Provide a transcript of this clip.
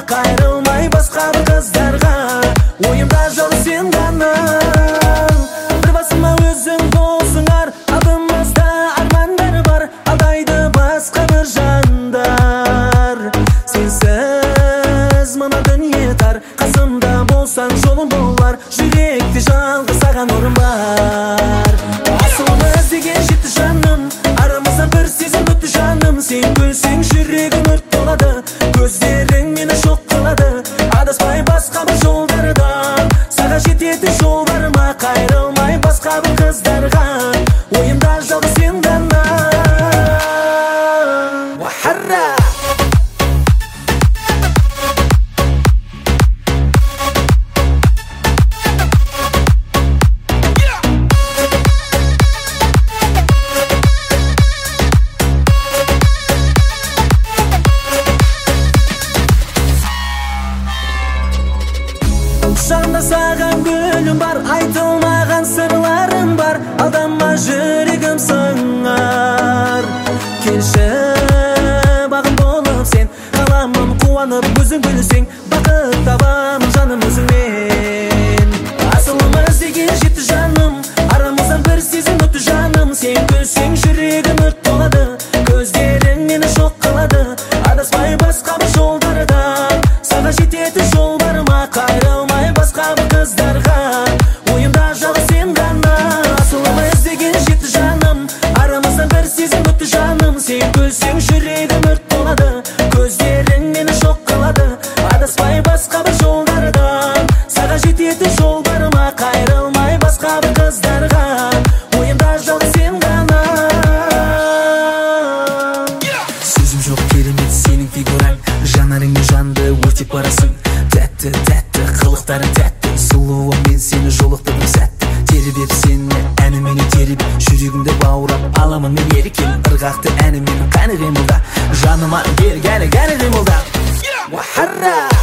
кайрылмай басқа бір қыздарға. Ойымда жоқ сен ғана, бір басыма өзің болсыңар. Алдымызда армандар бар, алдайды басқа бір жандар. Сенсіз мына дүние тар, қасымда болсаң жолым болар. Жүректе жалғыз саған орын бар. Асылымы іздеген жетті жаным, арамыздан бір сезім өтті жаным. Сен күлсең жүрегім өрт болады, көздерің мені шоқ қылады. Адаспай басқа бір жолдарда, саған жететін жол бар ма? Қайрылмай басқа бір қыздарға, ойымда жалғыз сен ғана. Уахарра! Шанда саған гүлім бар, айтылмаған сырларым бар. Алдама жүрегім сыңар. Келші бағым болып сен, қаламын қуанып өзің күлсең. Бақыт табамын жаным өзіңмен. Асылымы іздеген жетті жаным, арамыздан бір сезім өтті жаным. Сен күлсең жүрегім өрт болады, көздерің мені шоқ қылады. Адаспай басқа бір жолдарда, саған жететін жол бар ма? Қайрылмай басқа бір қыздарға, ойымда жалғыз сен ғана. Асылымы іздеген жетті жаным, арамыздан бір сезім өтті жаным. Сен күлсең жүрегім өрт болады, көздерің мені шоқ қылады. Адаспай басқа бір жолдарда, саған жететін жол бар ма? Қайрылмай басқа бір қыздарға, ойымда жалғыз сен ғана. Сөзім жоқ керемет сенің фигураң, жанарыңмен жанды өртеп барасың. Тәтті, тәтті, қылықтарың тәтті, сұлуым мен сені жолықтырдым сәтті. Тербеп сені әніменен тербеп, жүрегімді баурап аламын мен ерекем. Ырғақты әнімен қане қимылда, жаныма бер кәне қимылда. Уахарра!